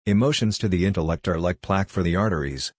Emotions to the intellect are like plaque for the arteries.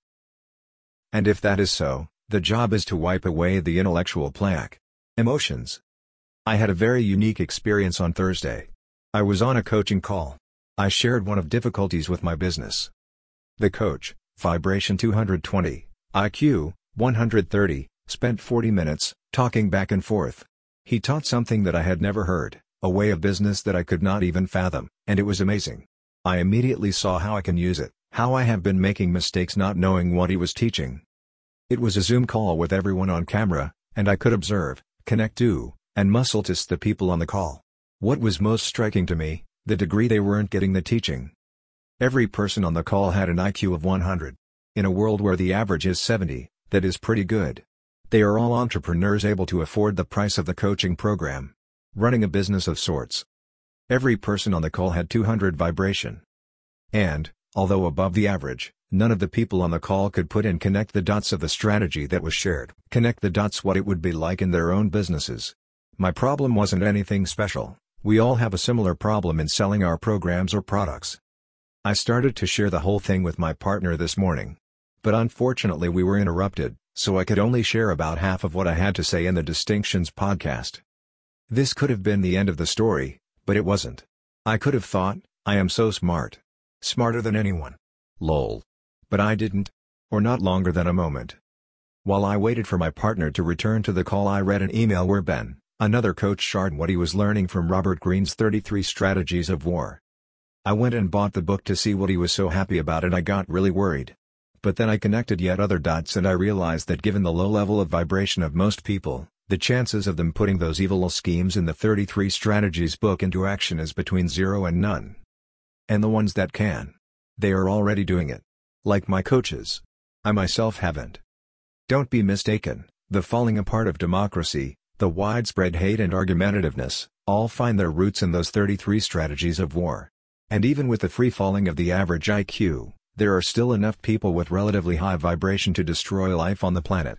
And if that is so, the job is to wipe away the intellectual plaque. Emotions. I had a very unique experience on Thursday. I was on a coaching call. I shared one of difficulties with my business. The coach, vibration 220, IQ 130, spent 40 minutes, talking back and forth. He taught something that I had never heard, a way of business that I could not even fathom, and it was amazing. I immediately saw how I can use it, how I have been making mistakes not knowing what he was teaching. It was a Zoom call with everyone on camera, and I could observe, connect to, and muscle test the people on the call. What was most striking to me, the degree they weren't getting the teaching. Every person on the call had an IQ of 100. In a world where the average is 70, that is pretty good. They are all entrepreneurs able to afford the price of the coaching program. Running a business of sorts. Every person on the call had 200 vibration. And, although above the average, none of the people on the call could put and connect the dots of the strategy that was shared. Connect the dots what it would be like in their own businesses. My problem wasn't anything special. We all have a similar problem in selling our programs or products. I started to share the whole thing with my partner this morning. But unfortunately we were interrupted, so I could only share about half of what I had to say in the Distinctions podcast. This could have been the end of the story, but it wasn't. I could have thought, I am so smart. Smarter than anyone. Lol. But I didn't. Or not longer than a moment. While I waited for my partner to return to the call, I read an email where Ben, another coach, shared what he was learning from Robert Greene's 33 Strategies of War. I went and bought the book to see what he was so happy about, and I got really worried. But then I connected yet other dots and I realized that given the low level of vibration of most people, the chances of them putting those evil schemes in the 33 Strategies book into action is between 0 and none. And the ones that can, they are already doing it. Like my coaches. I myself haven't. Don't be mistaken, the falling apart of democracy, the widespread hate and argumentativeness, all find their roots in those 33 Strategies of War. And even with the free falling of the average IQ, there are still enough people with relatively high vibration to destroy life on the planet.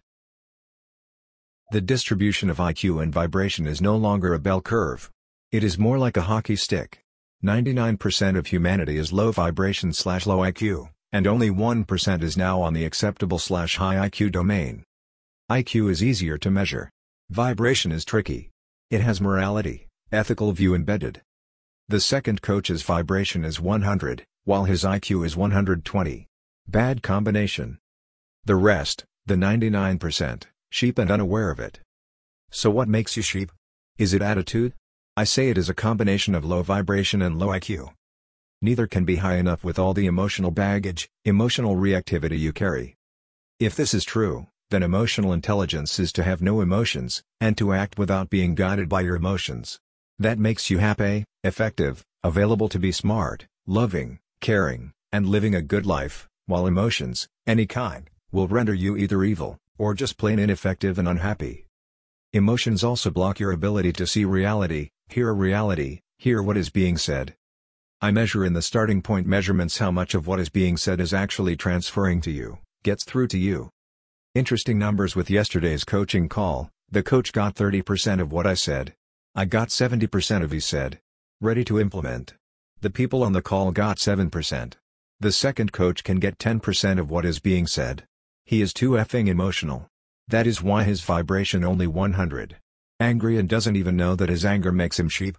The distribution of IQ and vibration is no longer a bell curve. It is more like a hockey stick. 99% of humanity is low vibration/low IQ, and only 1% is now on the acceptable/high IQ domain. IQ is easier to measure. Vibration is tricky. It has morality, ethical view embedded. The second coach's vibration is 100, while his IQ is 120. Bad combination. The rest, the 99%, sheep and unaware of it. So what makes you sheep? Is it attitude? I say it is a combination of low vibration and low IQ. Neither can be high enough with all the emotional baggage, emotional reactivity you carry. If this is true, then emotional intelligence is to have no emotions, and to act without being guided by your emotions. That makes you happy, effective, available to be smart, loving, caring, and living a good life, while emotions, any kind, will render you either evil, or just plain ineffective and unhappy. Emotions also block your ability to see reality, hear what is being said. I measure in the starting point measurements how much of what is being said is actually transferring to you, gets through to you. Interesting numbers with yesterday's coaching call. The coach got 30% of what I said. I got 70% of he said. Ready to implement. The people on the call got 7%. The second coach can get 10% of what is being said. He is too effing emotional. That is why his vibration only 100. Angry and doesn't even know that his anger makes him sheep.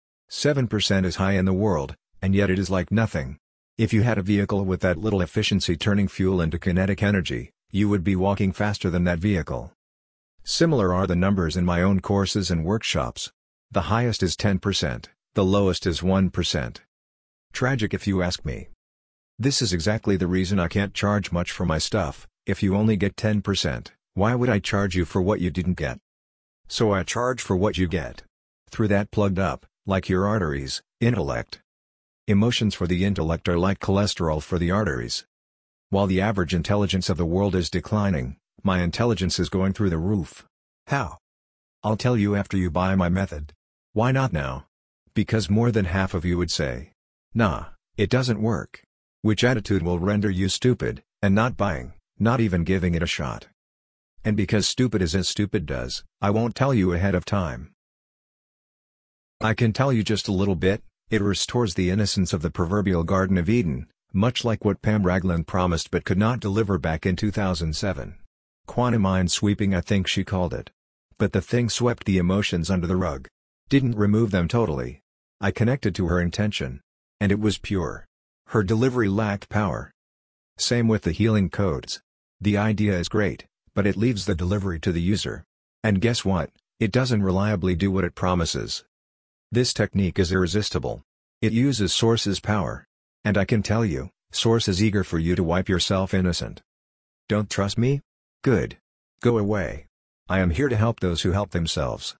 7% is high in the world, and yet it is like nothing. If you had a vehicle with that little efficiency turning fuel into kinetic energy, you would be walking faster than that vehicle. Similar are the numbers in my own courses and workshops. The highest is 10%, the lowest is 1%. Tragic if you ask me. This is exactly the reason I can't charge much for my stuff. If you only get 10%, why would I charge you for what you didn't get? So I charge for what you get. Through that plugged up, like your arteries, intellect. Emotions for the intellect are like cholesterol for the arteries. While the average intelligence of the world is declining, my intelligence is going through the roof. How? I'll tell you after you buy my method. Why not now? Because more than half of you would say, nah, it doesn't work. Which attitude will render you stupid, and not buying, not even giving it a shot. And because stupid is as stupid does, I won't tell you ahead of time. I can tell you just a little bit. It restores the innocence of the proverbial Garden of Eden, Much like what Pam Raglan promised but could not deliver back in 2007. Quantum mind sweeping, I think she called it. But the thing swept the emotions under the rug. Didn't remove them totally. I connected to her intention. And it was pure. Her delivery lacked power. Same with the healing codes. The idea is great, but it leaves the delivery to the user. And guess what? It doesn't reliably do what it promises. This technique is irresistible. It uses Source's power. And I can tell you, Source is eager for you to wipe yourself innocent. Don't trust me? Good. Go away. I am here to help those who help themselves.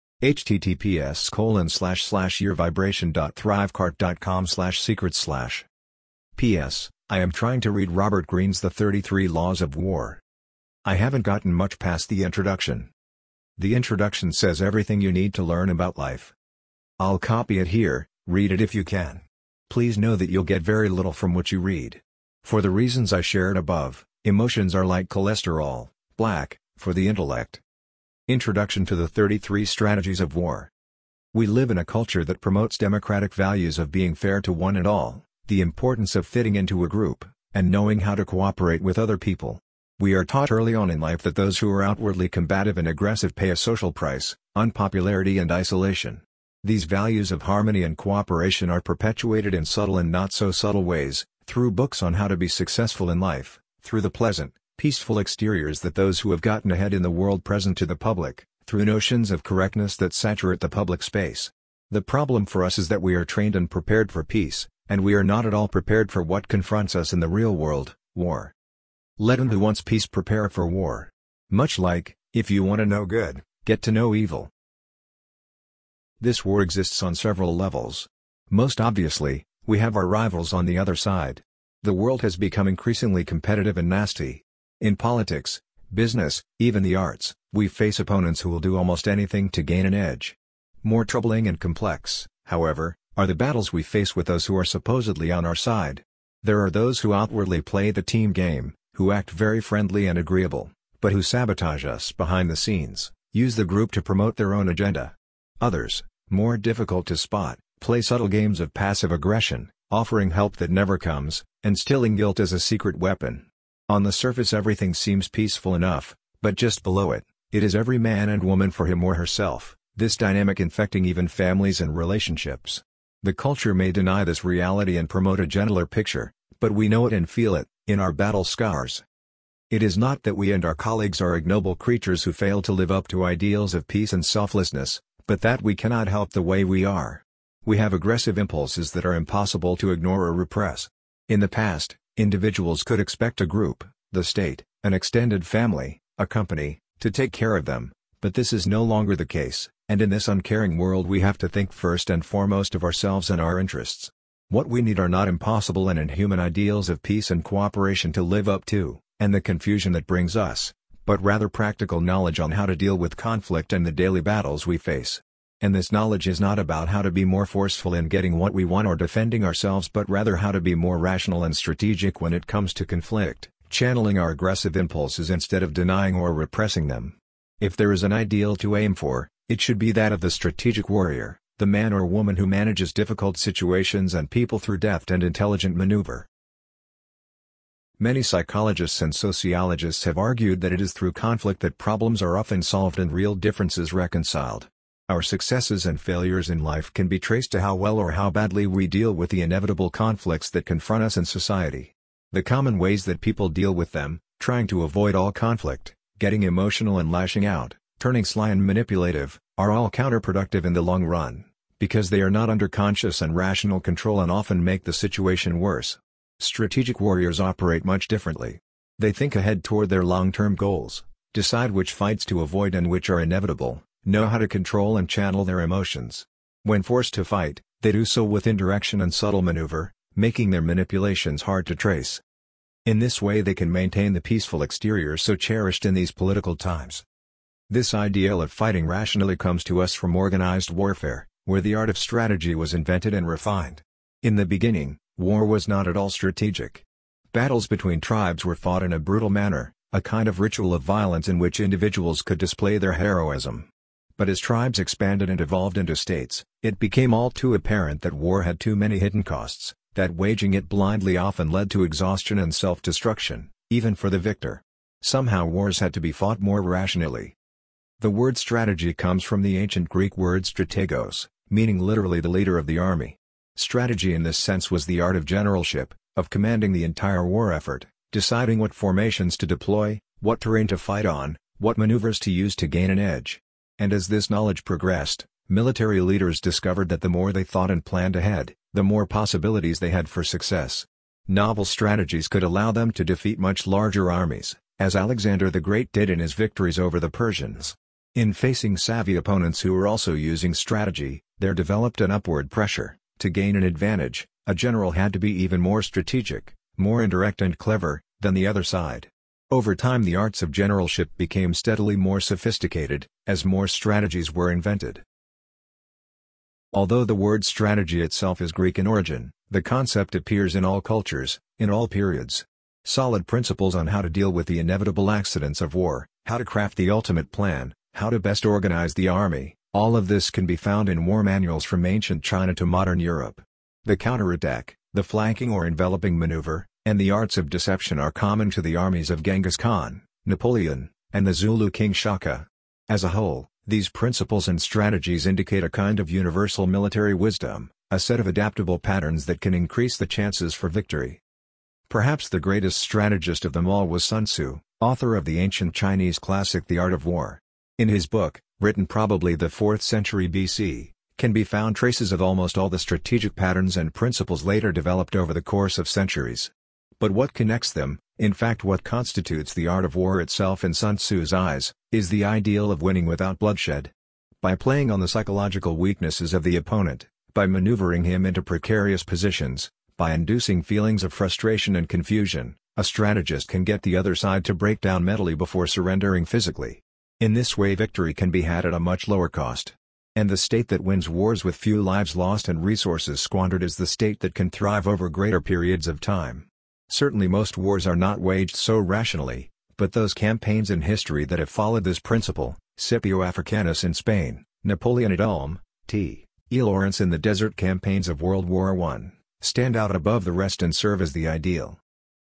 https://yourvibration.thrivecart.com/secret/. P.S. I am trying to read Robert Greene's The 33 Laws of War. I haven't gotten much past the introduction. The introduction says everything you need to learn about life. I'll copy it here, read it if you can. Please know that you'll get very little from what you read. For the reasons I shared above, emotions are like cholesterol, black, for the intellect. Introduction to the 33 Strategies of War. We live in a culture that promotes democratic values of being fair to one and all, the importance of fitting into a group, and knowing how to cooperate with other people. We are taught early on in life that those who are outwardly combative and aggressive pay a social price, unpopularity and isolation. These values of harmony and cooperation are perpetuated in subtle and not-so-subtle ways, through books on how to be successful in life, through the pleasant, peaceful exteriors that those who have gotten ahead in the world present to the public, through notions of correctness that saturate the public space. The problem for us is that we are trained and prepared for peace, and we are not at all prepared for what confronts us in the real world, war. Let him who wants peace prepare for war. Much like, if you want to know good, get to know evil. This war exists on several levels. Most obviously, we have our rivals on the other side. The world has become increasingly competitive and nasty. In politics, business, even the arts, we face opponents who will do almost anything to gain an edge. More troubling and complex, however, are the battles we face with those who are supposedly on our side. There are those who outwardly play the team game, who act very friendly and agreeable, but who sabotage us behind the scenes, use the group to promote their own agenda. Others, more difficult to spot, play subtle games of passive aggression, offering help that never comes, and instilling guilt as a secret weapon. On the surface everything seems peaceful enough, but just below it, it is every man and woman for him or herself, this dynamic infecting even families and relationships. The culture may deny this reality and promote a gentler picture, but we know it and feel it, in our battle scars. It is not that we and our colleagues are ignoble creatures who fail to live up to ideals of peace and selflessness, but that we cannot help the way we are. We have aggressive impulses that are impossible to ignore or repress. In the past, individuals could expect a group, the state, an extended family, a company, to take care of them, but this is no longer the case, and in this uncaring world we have to think first and foremost of ourselves and our interests. What we need are not impossible and inhuman ideals of peace and cooperation to live up to, and the confusion that brings us, but rather practical knowledge on how to deal with conflict and the daily battles we face. And this knowledge is not about how to be more forceful in getting what we want or defending ourselves, but rather how to be more rational and strategic when it comes to conflict, channeling our aggressive impulses instead of denying or repressing them. If there is an ideal to aim for, it should be that of the strategic warrior, the man or woman who manages difficult situations and people through deft and intelligent maneuver. Many psychologists and sociologists have argued that it is through conflict that problems are often solved and real differences reconciled. Our successes and failures in life can be traced to how well or how badly we deal with the inevitable conflicts that confront us in society. The common ways that people deal with them, trying to avoid all conflict, getting emotional and lashing out, turning sly and manipulative, are all counterproductive in the long run, because they are not under conscious and rational control and often make the situation worse. Strategic warriors operate much differently. They think ahead toward their long-term goals, decide which fights to avoid and which are inevitable, know how to control and channel their emotions. When forced to fight, they do so with indirection and subtle maneuver, making their manipulations hard to trace. In this way they can maintain the peaceful exterior so cherished in these political times. This ideal of fighting rationally comes to us from organized warfare, where the art of strategy was invented and refined. In the beginning, war was not at all strategic. Battles between tribes were fought in a brutal manner, a kind of ritual of violence in which individuals could display their heroism. But as tribes expanded and evolved into states, it became all too apparent that war had too many hidden costs, that waging it blindly often led to exhaustion and self-destruction, even for the victor. Somehow wars had to be fought more rationally. The word strategy comes from the ancient Greek word strategos, meaning literally the leader of the army. Strategy in this sense was the art of generalship, of commanding the entire war effort, deciding what formations to deploy, what terrain to fight on, what maneuvers to use to gain an edge. And as this knowledge progressed, military leaders discovered that the more they thought and planned ahead, the more possibilities they had for success. Novel strategies could allow them to defeat much larger armies, as Alexander the Great did in his victories over the Persians. In facing savvy opponents who were also using strategy, there developed an upward pressure. To gain an advantage, a general had to be even more strategic, more indirect and clever, than the other side. Over time the arts of generalship became steadily more sophisticated, as more strategies were invented. Although the word strategy itself is Greek in origin, the concept appears in all cultures, in all periods. Solid principles on how to deal with the inevitable accidents of war, how to craft the ultimate plan, how to best organize the army, all of this can be found in war manuals from ancient China to modern Europe. The counterattack, the flanking or enveloping maneuver, and the arts of deception are common to the armies of Genghis Khan, Napoleon, and the Zulu king Shaka. As a whole, these principles and strategies indicate a kind of universal military wisdom, a set of adaptable patterns that can increase the chances for victory. Perhaps the greatest strategist of them all was Sun Tzu, author of the ancient Chinese classic The Art of War. In his book, written probably the 4th century BC, can be found traces of almost all the strategic patterns and principles later developed over the course of centuries. But what connects them, in fact what constitutes the art of war itself in Sun Tzu's eyes, is the ideal of winning without bloodshed. By playing on the psychological weaknesses of the opponent, by maneuvering him into precarious positions, by inducing feelings of frustration and confusion, a strategist can get the other side to break down mentally before surrendering physically. In this way victory can be had at a much lower cost. And the state that wins wars with few lives lost and resources squandered is the state that can thrive over greater periods of time. Certainly most wars are not waged so rationally, but those campaigns in history that have followed this principle, Scipio Africanus in Spain, Napoleon at Ulm, T. E. Lawrence in the desert campaigns of World War I, stand out above the rest and serve as the ideal.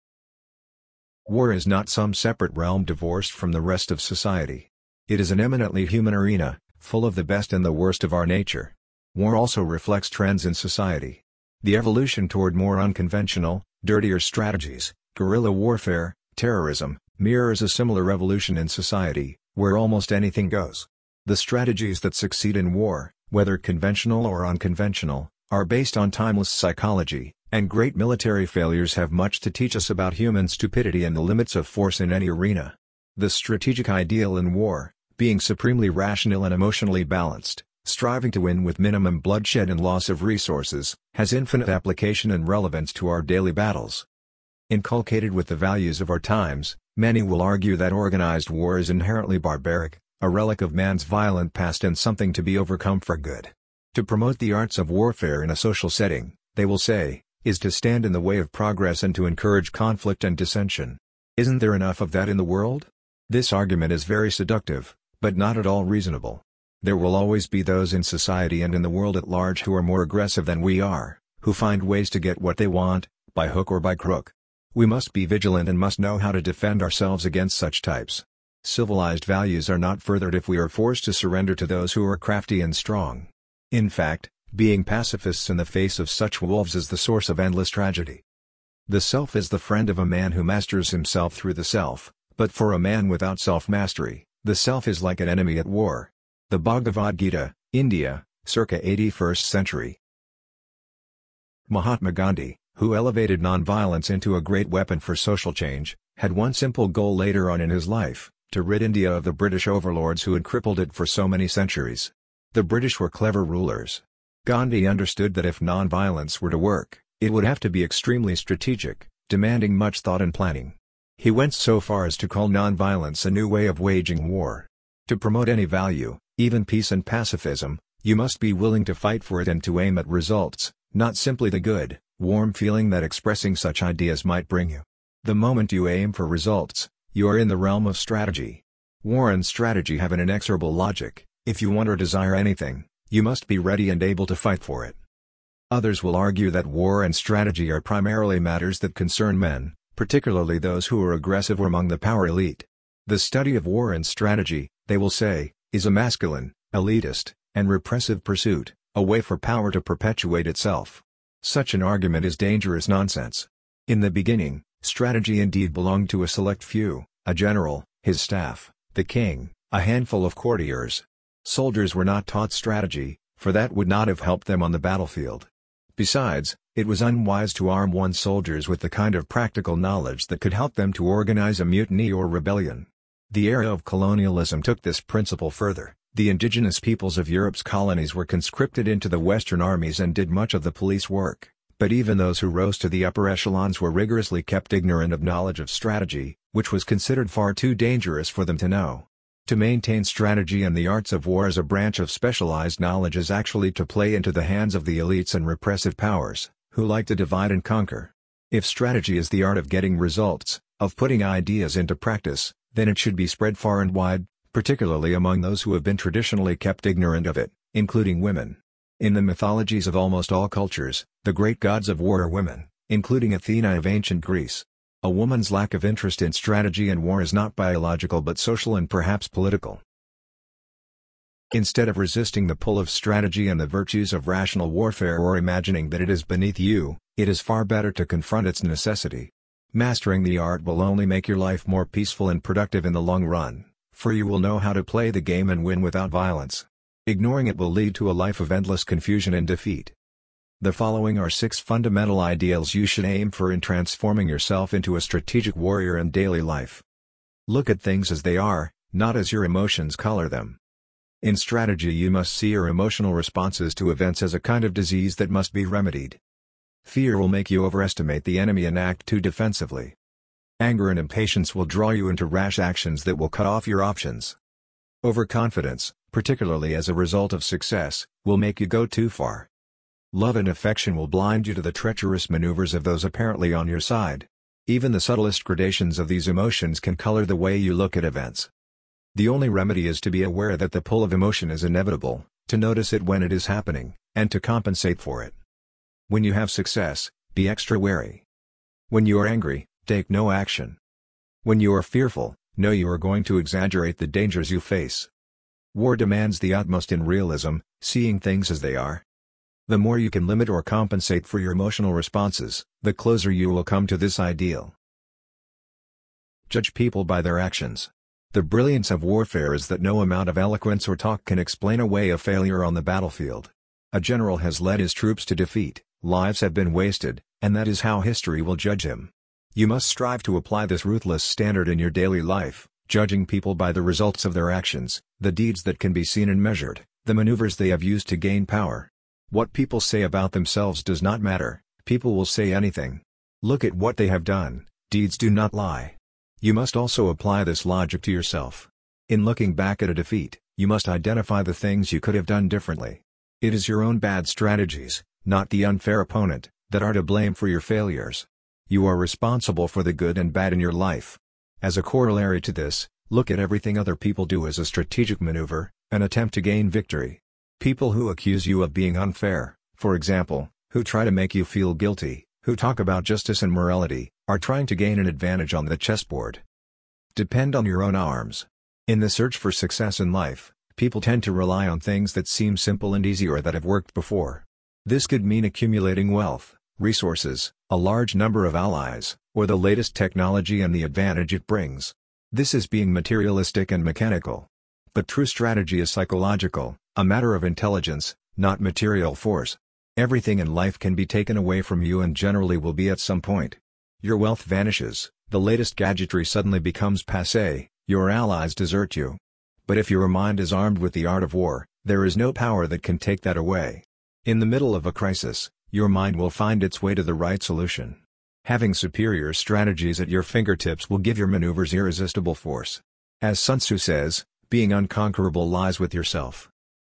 War is not some separate realm divorced from the rest of society. It is an eminently human arena, full of the best and the worst of our nature. War also reflects trends in society. The evolution toward more unconventional, dirtier strategies, guerrilla warfare, terrorism, mirrors a similar revolution in society, where almost anything goes. The strategies that succeed in war, whether conventional or unconventional, are based on timeless psychology, and great military failures have much to teach us about human stupidity and the limits of force in any arena. The strategic ideal in war, being supremely rational and emotionally balanced, striving to win with minimum bloodshed and loss of resources, has infinite application and relevance to our daily battles. Inculcated with the values of our times, many will argue that organized war is inherently barbaric, a relic of man's violent past and something to be overcome for good. To promote the arts of warfare in a social setting, they will say, is to stand in the way of progress and to encourage conflict and dissension. Isn't there enough of that in the world? This argument is very seductive, but not at all reasonable. There will always be those in society and in the world at large who are more aggressive than we are, who find ways to get what they want, by hook or by crook. We must be vigilant and must know how to defend ourselves against such types. Civilized values are not furthered if we are forced to surrender to those who are crafty and strong. In fact, being pacifists in the face of such wolves is the source of endless tragedy. The self is the friend of a man who masters himself through the self, but for a man without self-mastery, the self is like an enemy at war. The Bhagavad Gita, India, circa 81st century. Mahatma Gandhi, who elevated nonviolence into a great weapon for social change, had one simple goal later on in his life: to rid India of the British overlords who had crippled it for so many centuries. The British were clever rulers. Gandhi understood that if nonviolence were to work, it would have to be extremely strategic, demanding much thought and planning. He went so far as to call nonviolence a new way of waging war. To promote any value, even peace and pacifism, you must be willing to fight for it and to aim at results, not simply the good, warm feeling that expressing such ideas might bring you. The moment you aim for results, you are in the realm of strategy. War and strategy have an inexorable logic. If you want or desire anything, you must be ready and able to fight for it. Others will argue that war and strategy are primarily matters that concern men, particularly those who are aggressive or among the power elite. The study of war and strategy, they will say, is a masculine, elitist, and repressive pursuit, a way for power to perpetuate itself. Such an argument is dangerous nonsense. In the beginning, strategy indeed belonged to a select few, a general, his staff, the king, a handful of courtiers. Soldiers were not taught strategy, for that would not have helped them on the battlefield. Besides, it was unwise to arm one's soldiers with the kind of practical knowledge that could help them to organize a mutiny or rebellion. The era of colonialism took this principle further. The indigenous peoples of Europe's colonies were conscripted into the Western armies and did much of the police work, but even those who rose to the upper echelons were rigorously kept ignorant of knowledge of strategy, which was considered far too dangerous for them to know. To maintain strategy and the arts of war as a branch of specialized knowledge is actually to play into the hands of the elites and repressive powers, who like to divide and conquer. If strategy is the art of getting results, of putting ideas into practice, then it should be spread far and wide, particularly among those who have been traditionally kept ignorant of it, including women. In the mythologies of almost all cultures, the great gods of war are women, including Athena of ancient Greece. A woman's lack of interest in strategy and war is not biological but social and perhaps political. Instead of resisting the pull of strategy and the virtues of rational warfare or imagining that it is beneath you, it is far better to confront its necessity. Mastering the art will only make your life more peaceful and productive in the long run, for you will know how to play the game and win without violence. Ignoring it will lead to a life of endless confusion and defeat. The following are 6 fundamental ideals you should aim for in transforming yourself into a strategic warrior in daily life. Look at things as they are, not as your emotions color them. In strategy you must see your emotional responses to events as a kind of disease that must be remedied. Fear will make you overestimate the enemy and act too defensively. Anger and impatience will draw you into rash actions that will cut off your options. Overconfidence, particularly as a result of success, will make you go too far. Love and affection will blind you to the treacherous maneuvers of those apparently on your side. Even the subtlest gradations of these emotions can color the way you look at events. The only remedy is to be aware that the pull of emotion is inevitable, to notice it when it is happening, and to compensate for it. When you have success, be extra wary. When you are angry, take no action. When you are fearful, know you are going to exaggerate the dangers you face. War demands the utmost in realism, seeing things as they are. The more you can limit or compensate for your emotional responses, the closer you will come to this ideal. Judge people by their actions. The brilliance of warfare is that no amount of eloquence or talk can explain away a failure on the battlefield. A general has led his troops to defeat, lives have been wasted, and that is how history will judge him. You must strive to apply this ruthless standard in your daily life, judging people by the results of their actions, the deeds that can be seen and measured, the maneuvers they have used to gain power. What people say about themselves does not matter, people will say anything. Look at what they have done, deeds do not lie. You must also apply this logic to yourself. In looking back at a defeat, you must identify the things you could have done differently. It is your own bad strategies, not the unfair opponent, that are to blame for your failures. You are responsible for the good and bad in your life. As a corollary to this, look at everything other people do as a strategic maneuver, an attempt to gain victory. People who accuse you of being unfair, for example, who try to make you feel guilty, who talk about justice and morality, are trying to gain an advantage on the chessboard. Depend on your own arms. In the search for success in life, people tend to rely on things that seem simple and easy or that have worked before. This could mean accumulating wealth, resources, a large number of allies, or the latest technology and the advantage it brings. This is being materialistic and mechanical. But true strategy is psychological, a matter of intelligence, not material force. Everything in life can be taken away from you and generally will be at some point. Your wealth vanishes, the latest gadgetry suddenly becomes passé, your allies desert you. But if your mind is armed with the art of war, there is no power that can take that away. In the middle of a crisis, your mind will find its way to the right solution. Having superior strategies at your fingertips will give your maneuvers irresistible force. As Sun Tzu says, being unconquerable lies with yourself.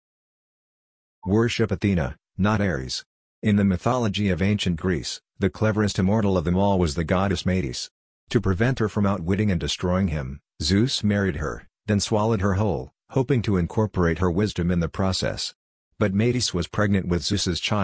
Worship Athena, not Ares. In the mythology of ancient Greece, the cleverest immortal of them all was the goddess Metis. To prevent her from outwitting and destroying him, Zeus married her, then swallowed her whole, hoping to incorporate her wisdom in the process. But Metis was pregnant with Zeus's child,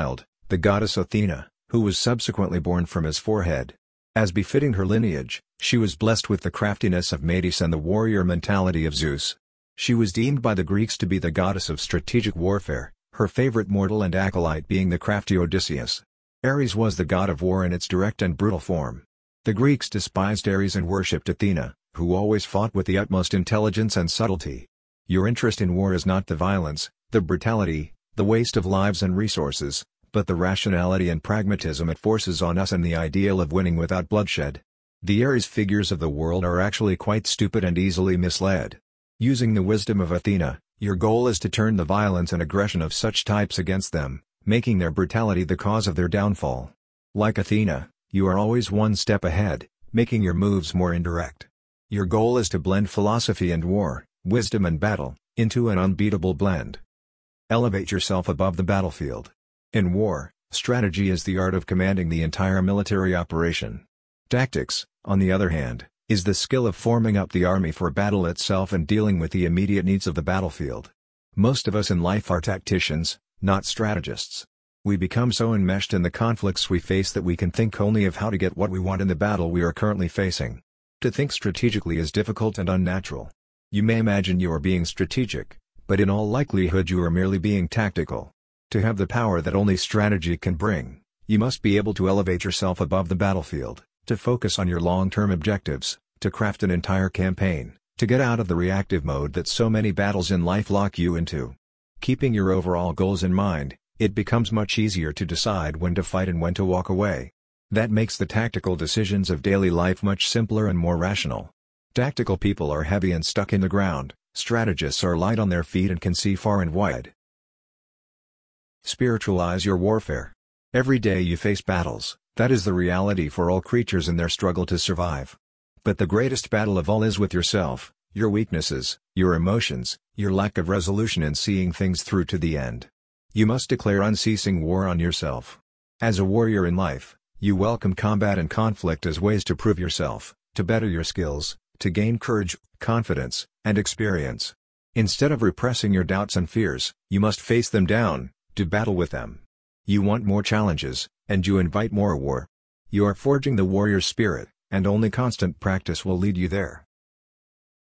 the goddess Athena, who was subsequently born from his forehead. As befitting her lineage, she was blessed with the craftiness of Metis and the warrior mentality of Zeus. She was deemed by the Greeks to be the goddess of strategic warfare, her favorite mortal and acolyte being the crafty Odysseus. Ares was the god of war in its direct and brutal form. The Greeks despised Ares and worshipped Athena, who always fought with the utmost intelligence and subtlety. Your interest in war is not the violence, the brutality, the waste of lives and resources, but the rationality and pragmatism it forces on us and the ideal of winning without bloodshed. The Ares figures of the world are actually quite stupid and easily misled. Using the wisdom of Athena, your goal is to turn the violence and aggression of such types against them, making their brutality the cause of their downfall. Like Athena, you are always one step ahead, making your moves more indirect. Your goal is to blend philosophy and war, wisdom and battle, into an unbeatable blend. Elevate yourself above the battlefield. In war, strategy is the art of commanding the entire military operation. Tactics, on the other hand, is the skill of forming up the army for battle itself and dealing with the immediate needs of the battlefield. Most of us in life are tacticians, not strategists. We become so enmeshed in the conflicts we face that we can think only of how to get what we want in the battle we are currently facing. To think strategically is difficult and unnatural. You may imagine you are being strategic, but in all likelihood you are merely being tactical. To have the power that only strategy can bring, you must be able to elevate yourself above the battlefield, to focus on your long-term objectives, to craft an entire campaign, to get out of the reactive mode that so many battles in life lock you into. Keeping your overall goals in mind, it becomes much easier to decide when to fight and when to walk away. That makes the tactical decisions of daily life much simpler and more rational. Tactical people are heavy and stuck in the ground, strategists are light on their feet and can see far and wide. Spiritualize your warfare. Every day you face battles, that is the reality for all creatures in their struggle to survive. But the greatest battle of all is with yourself, your weaknesses, your emotions, your lack of resolution in seeing things through to the end. You must declare unceasing war on yourself. As a warrior in life, you welcome combat and conflict as ways to prove yourself, to better your skills, to gain courage, confidence, and experience. Instead of repressing your doubts and fears, you must face them down, to battle with them. You want more challenges, and you invite more war. You are forging the warrior spirit, and only constant practice will lead you there.